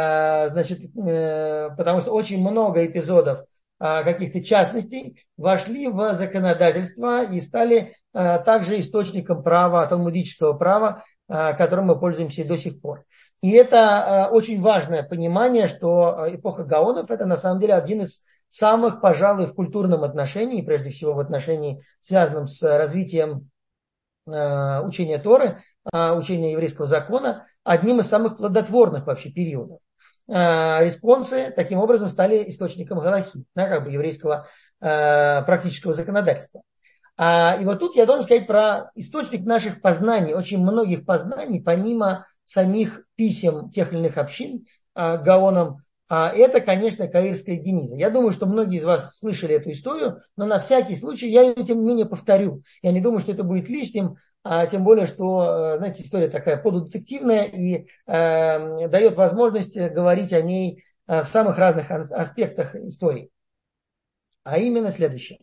Потому что очень много эпизодов каких-то частностей вошли в законодательство и стали также источником права, талмудического права, которым мы пользуемся и до сих пор. И это очень важное понимание, что эпоха гаонов это на самом деле один из самых, пожалуй, в культурном отношении, прежде всего в отношении, связанном с развитием учения Торы, учения еврейского закона, одним из самых плодотворных вообще периодов. Респонсы таким образом стали источником галахи, да, как бы еврейского практического законодательства. И вот тут я должен сказать про источник наших познаний, очень многих познаний, помимо самих писем тех или иных общин гаонам. Это, конечно, каирская гениза. Я думаю, что многие из вас слышали эту историю, но на всякий случай я ее, тем не менее, повторю. Я не думаю, что это будет лишним, тем более, что, знаете, история такая полудетективная и дает возможность говорить о ней в самых разных аспектах истории. А именно следующее.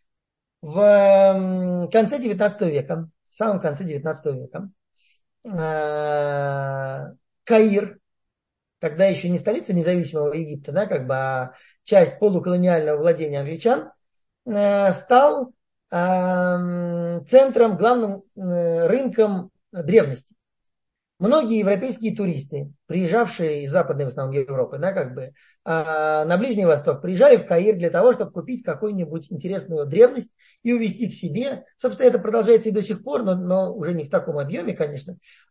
В конце 19 века, в самом конце 19 века, Каир, тогда еще не столица независимого Египта, да, как бы, а часть полуколониального владения англичан, стал центром, главным рынком древности. Многие европейские туристы, приезжавшие из Западной в основном Европы, да, как бы, на Ближний Восток, приезжали в Каир для того, чтобы купить какую-нибудь интересную древность и увезти к себе. Собственно, это продолжается и до сих пор, но уже не в таком объеме, конечно.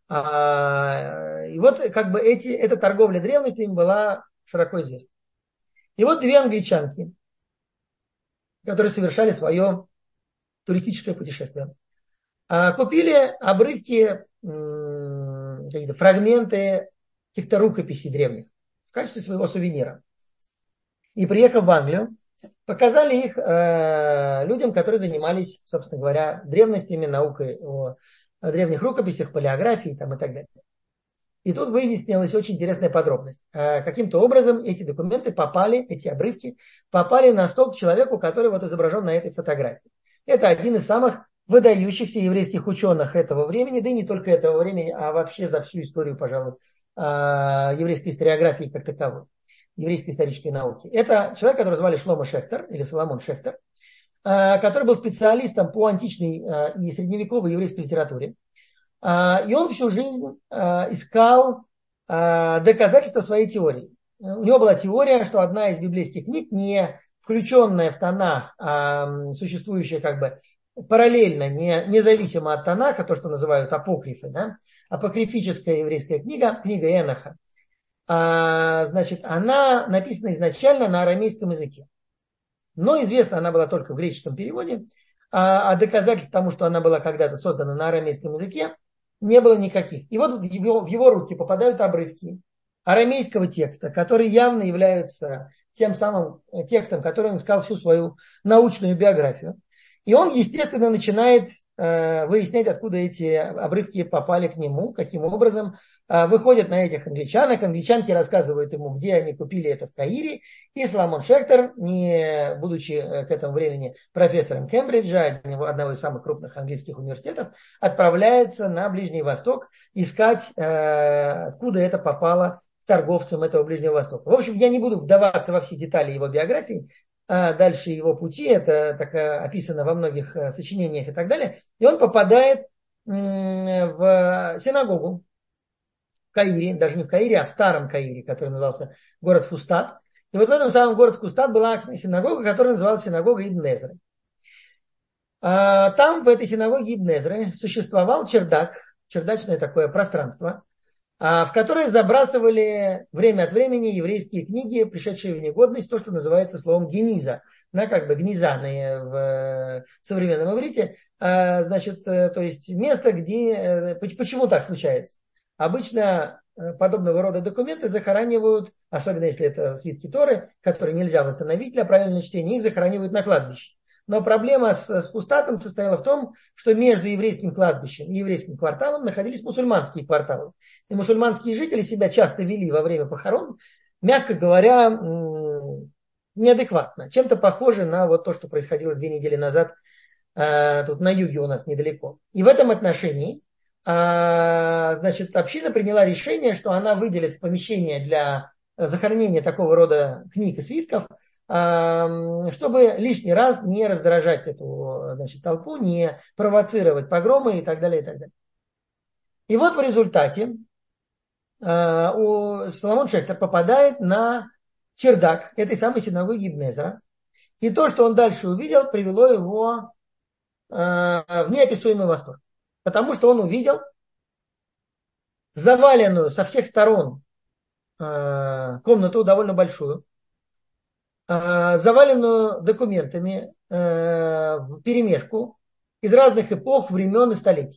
И вот как бы эта торговля древностями была широко известна. И вот две англичанки, которые совершали свое туристическое путешествие, купили обрывки, какие-то фрагменты каких-то рукописей древних в качестве своего сувенира. И, приехав в Англию, показали их людям, которые занимались, собственно говоря, древностями, наукой о древних рукописях, палеографии там, и так далее. И тут выяснилась очень интересная подробность. Каким-то образом эти документы эти обрывки попали на стол к человеку, который вот изображен на этой фотографии. Это один из самых выдающихся еврейских ученых этого времени, да и не только этого времени, а вообще за всю историю, пожалуй, еврейской историографии как таковой, еврейской исторической науки. Это человек, которого звали Шломо Шехтер, или Соломон Шехтер, который был специалистом по античной и средневековой еврейской литературе. И он всю жизнь искал доказательства своей теории. У него была теория, что одна из библейских книг, не включенная в Танах, существующая как бы параллельно, независимо от Танаха, то, что называют апокрифы, да, апокрифическая еврейская книга Эноха, значит, она написана изначально на арамейском языке. Но известна она была только в греческом переводе, а доказательств тому, что она была когда-то создана на арамейском языке, не было никаких. И вот в его руки попадают обрывки арамейского текста, которые явно являются тем самым текстом, который он искал всю свою научную биографию. И он, естественно, начинает выяснять, откуда эти обрывки попали к нему, каким образом. Выходят на этих англичанок, англичанки рассказывают ему, где они купили это в Каире, и Соломон Шехтер, не будучи к этому времени профессором Кембриджа, одного из самых крупных английских университетов, отправляется на Ближний Восток искать, откуда это попало торговцам этого Ближнего Востока. В общем, я не буду вдаваться во все детали его биографии, дальше его пути, это так описано во многих сочинениях и так далее. И он попадает в синагогу в Каире, даже не в Каире, а в старом Каире, который назывался город Фустат. И вот в этом самом городе Фустат была синагога, которая называлась синагога Ибн Эзры. Там, в этой синагоге Ибн Эзры, существовал чердак, чердачное такое пространство, в которое забрасывали время от времени еврейские книги, пришедшие в негодность, то, что называется словом гениза. Как бы гниза в современном иврите. Значит, то есть место, где... Почему так случается? Обычно подобного рода документы захоранивают, особенно если это свитки Торы, которые нельзя восстановить для правильного чтения, их захоранивают на кладбище. Но проблема с Фустатом состояла в том, что между еврейским кладбищем и еврейским кварталом находились мусульманские кварталы. И мусульманские жители себя часто вели во время похорон, мягко говоря, неадекватно. Чем-то похоже на вот то, что происходило 2 недели назад тут на юге у нас недалеко. И в этом отношении значит, община приняла решение, что она выделит помещение для захоронения такого рода книг и свитков, чтобы лишний раз не раздражать эту, значит, толпу, не провоцировать погромы и так далее, и так далее. И вот в результате Соломон Шехтер попадает на чердак этой самой синагоги Ибн Эзра. И то, что он дальше увидел, привело его в неописуемый восторг. Потому что он увидел заваленную со всех сторон комнату, довольно большую, заваленную документами в перемешку из разных эпох, времен и столетий.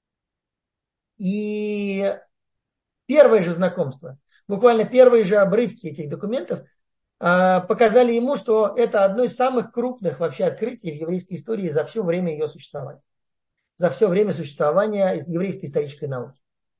И первое же знакомство, буквально первые же обрывки этих документов показали ему, что это одно из самых крупных вообще открытий в еврейской истории за все время ее существования. За все время существования еврейской исторической науки.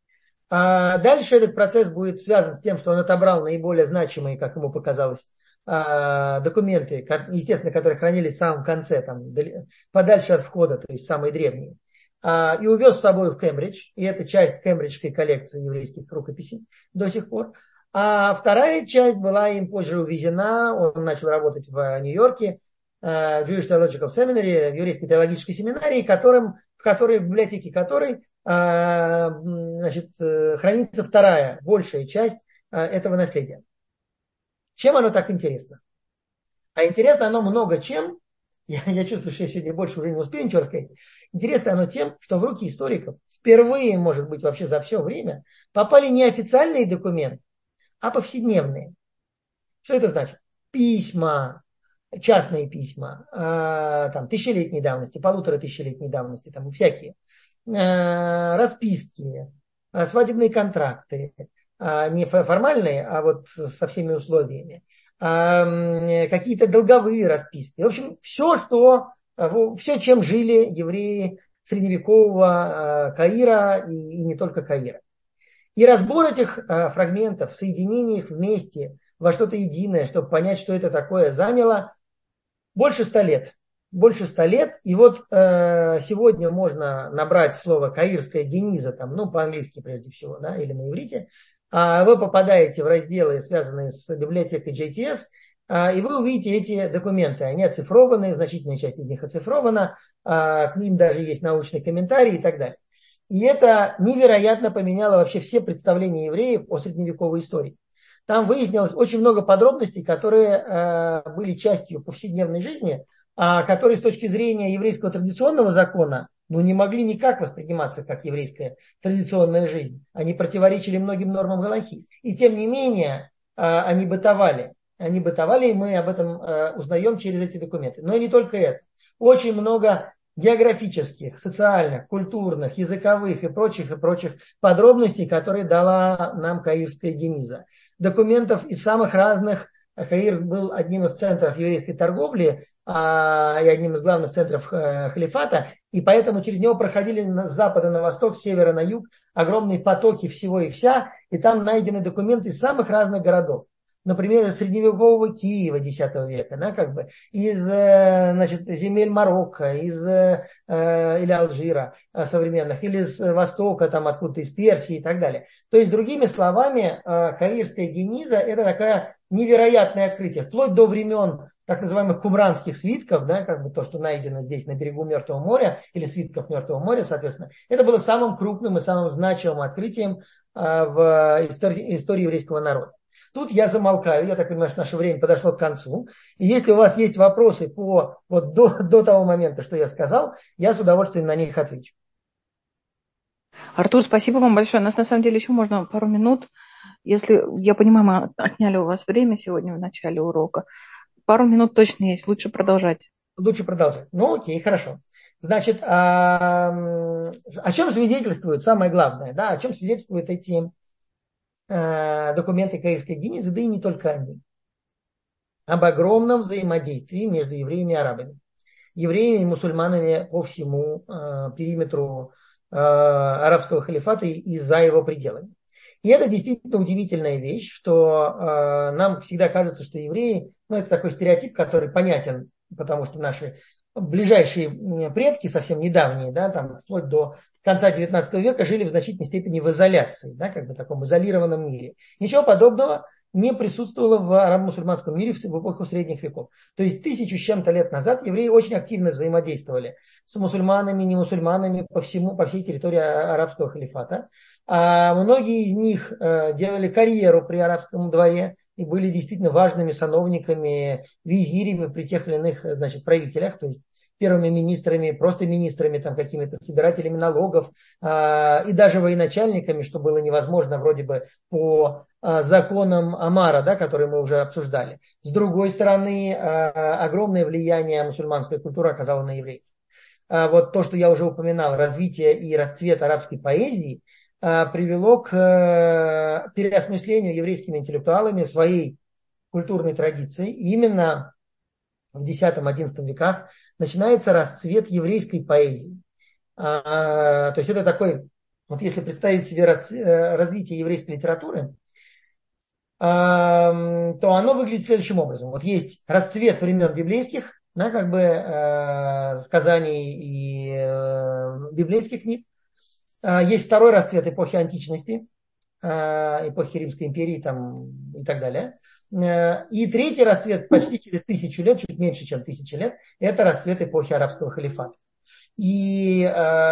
Дальше этот процесс будет связан с тем, что он отобрал наиболее значимые, как ему показалось, документы, естественно, которые хранились в самом конце, там, подальше от входа, то есть самые древние, и увез с собой в Кембридж, и это часть кембриджской коллекции еврейских рукописей до сих пор. А вторая часть была им позже увезена, он начал работать в Нью-Йорке, в Jewish Theological Seminary, в еврейской теологической семинарии, в библиотеке которой значит, хранится вторая, большая часть этого наследия. Чем оно так интересно? А интересно оно много чем. Я чувствую, что я сегодня больше уже не успею ничего рассказать. Интересно оно тем, что в руки историков впервые, может быть, вообще за все время попали не официальные документы, а повседневные. Что это значит? Письма, частные письма, там, тысячелетней давности, 1500-летней давности, там, всякие. Расписки, свадебные контракты, не формальные, а вот со всеми условиями, какие-то долговые расписки. В общем, все, чем жили евреи средневекового Каира и не только Каира. И разбор этих фрагментов, соединение их вместе во что-то единое, чтобы понять, что это такое, заняло больше 100 лет. Больше 100 лет. И вот сегодня можно набрать слово каирская гениза, там, ну, по-английски прежде всего, да, или на иврите. Вы попадаете в разделы, связанные с библиотекой JTS, и вы увидите эти документы. Они оцифрованы, значительная часть из них оцифрована, к ним даже есть научный комментарий и так далее. И это невероятно поменяло вообще все представления евреев о средневековой истории. Там выяснилось очень много подробностей, которые были частью повседневной жизни, которые с точки зрения еврейского традиционного закона не могли никак восприниматься как еврейская традиционная жизнь. Они противоречили многим нормам галахи. И тем не менее они бытовали. И мы об этом узнаем через эти документы. Но и не только это. Очень много географических, социальных, культурных, языковых и прочих подробностей, которые дала нам Каирская Гениза. Документов из самых разных. Каир был одним из центров еврейской торговли и одним из главных центров халифата, и поэтому через него проходили с запада на восток, с севера на юг огромные потоки всего и вся, и там найдены документы из самых разных городов. Например, из средневекового Киева X века, да, как бы, из земель Марокко, или Алжира современных, или с Востока, там откуда-то из Персии и так далее. То есть, другими словами, Каирская Гениза – это такое невероятное открытие, вплоть до времен так называемых кумранских свитков, да, как бы то, что найдено здесь на берегу Мертвого моря, или свитков Мертвого моря, соответственно, это было самым крупным и самым значимым открытием в истории еврейского народа. Тут я замолкаю, я так понимаю, что наше время подошло к концу. И если у вас есть вопросы до того момента, что я сказал, я с удовольствием на них отвечу. Артур, спасибо вам большое. У нас на самом деле еще можно пару минут. Если, я понимаю, мы отняли у вас время сегодня в начале урока. Пару минут точно есть, лучше продолжать. Лучше продолжать. Ну, окей, хорошо. Значит, о чем свидетельствует, самое главное, да, о чем свидетельствуют эти документы Каирской Генизы, да и не только они. Об огромном взаимодействии между евреями и арабами. Евреями и мусульманами по всему периметру арабского халифата и за его пределами. И это действительно удивительная вещь, что нам всегда кажется, что евреи, это такой стереотип, который понятен, потому что наши ближайшие предки, совсем недавние, да, там, вплоть до конца XIX века, жили в значительной степени в изоляции, да, как бы таком изолированном мире. Ничего подобного не присутствовало в арабо-мусульманском мире в эпоху средних веков. То есть 1000 с чем-то лет назад евреи очень активно взаимодействовали с мусульманами, не мусульманами по всей территории арабского халифата. А многие из них делали карьеру при арабском дворе и были действительно важными сановниками, визирями при тех или иных, правителях, то есть первыми министрами, просто министрами, там, какими-то собирателями налогов и даже военачальниками, что было невозможно вроде бы по законам Омара, да, которые мы уже обсуждали. С другой стороны, огромное влияние мусульманская культура оказала на евреев. Вот то, что я уже упоминал, развитие и расцвет арабской поэзии привело к переосмыслению еврейскими интеллектуалами своей культурной традиции. И именно в X-XI веках начинается расцвет еврейской поэзии. То есть это такой, вот если представить себе развитие еврейской литературы, то оно выглядит следующим образом. Вот есть расцвет времен библейских, да, как бы сказаний и библейских книг. Есть второй расцвет эпохи античности, эпохи Римской империи там, и так далее. И третий расцвет почти через 1000 лет, чуть меньше, чем 1000 лет, это расцвет эпохи арабского халифата. И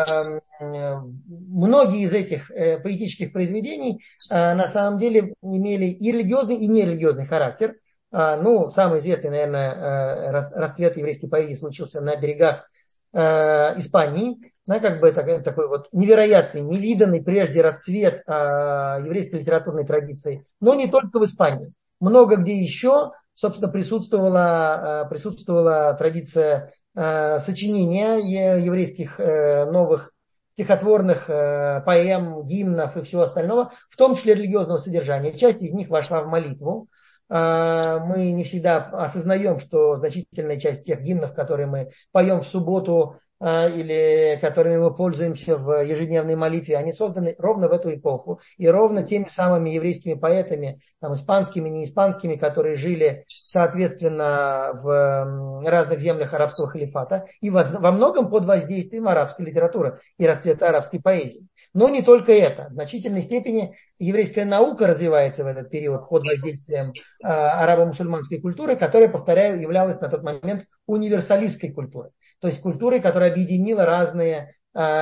многие из этих поэтических произведений на самом деле имели и религиозный, и нерелигиозный характер. Самый известный, наверное, расцвет еврейской поэзии случился на берегах Испании. Как бы такой вот невероятный, невиданный прежде расцвет еврейской литературной традиции. Но не только в Испании. Много где еще, собственно, присутствовала традиция сочинения еврейских новых стихотворных поэм, гимнов и всего остального, в том числе религиозного содержания. Часть из них вошла в молитву. Мы не всегда осознаем, что значительная часть тех гимнов, которые мы поем в субботу или которыми мы пользуемся в ежедневной молитве, они созданы ровно в эту эпоху и ровно теми самыми еврейскими поэтами, там, испанскими, не испанскими, которые жили, соответственно, в разных землях арабского халифата и во многом под воздействием арабской литературы и расцвета арабской поэзии. Но не только это. В значительной степени еврейская наука развивается в этот период под воздействием арабо-мусульманской культуры, которая, повторяю, являлась на тот момент универсалистской культурой. То есть культурой, которая объединила разные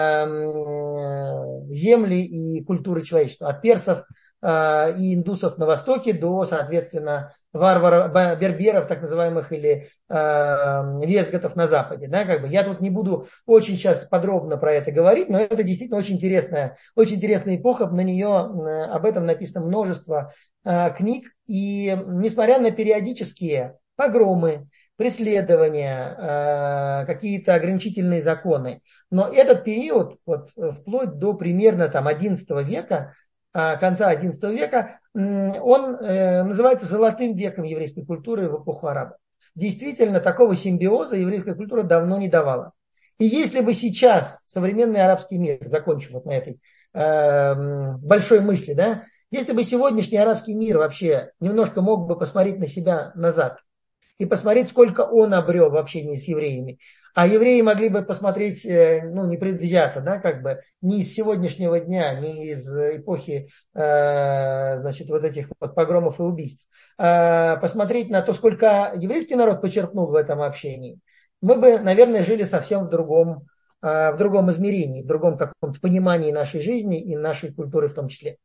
земли и культуры человечества. От персов и индусов на востоке до, соответственно, варваров, берберов, так называемых, или вестготов на западе. Да, как бы. Я тут не буду очень сейчас подробно про это говорить, но это действительно очень интересная эпоха. На нее, об этом написано множество книг. И несмотря на периодические погромы, преследования, какие-то ограничительные законы. Но этот период, вот, вплоть до примерно там, XI века, конца XI века, он называется золотым веком еврейской культуры в эпоху арабов. Действительно, такого симбиоза еврейская культура давно не давала. И если бы сейчас современный арабский мир, закончив вот на этой большой мысли, да, если бы сегодняшний арабский мир вообще немножко мог бы посмотреть на себя назад и посмотреть, сколько он обрел в общении с евреями, а евреи могли бы посмотреть, ну, непредвзято, да, как бы, не из сегодняшнего дня, не из эпохи, значит, вот этих вот погромов и убийств, посмотреть на то, сколько еврейский народ почерпнул в этом общении, мы бы, наверное, жили совсем в другом измерении, в другом каком-то понимании нашей жизни и нашей культуры в том числе.